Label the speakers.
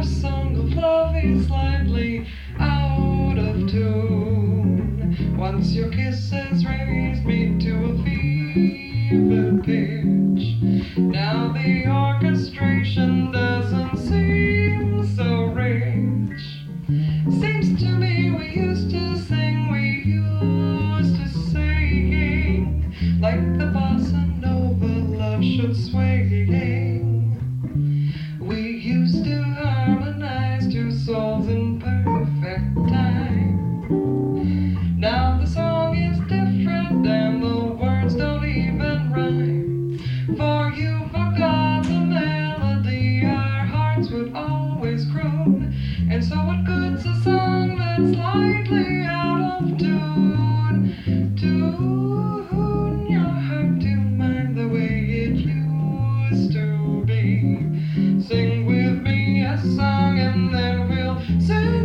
Speaker 1: song of love is slightly out of tune. Once your kisses raised me to a fever pitch. Now the orchestration doesn't seem so rich. Seems to me we used to sing, we used to sing like the bossa nova love should swing. We used to harmonize two souls in perfect time. Now the song is different and the words don't even rhyme. For you forgot the melody our hearts would always croon. And so what good's a song that's slightly out of tune? Tune your heart to mind the way it used to be. Sing with me a song and then we'll sing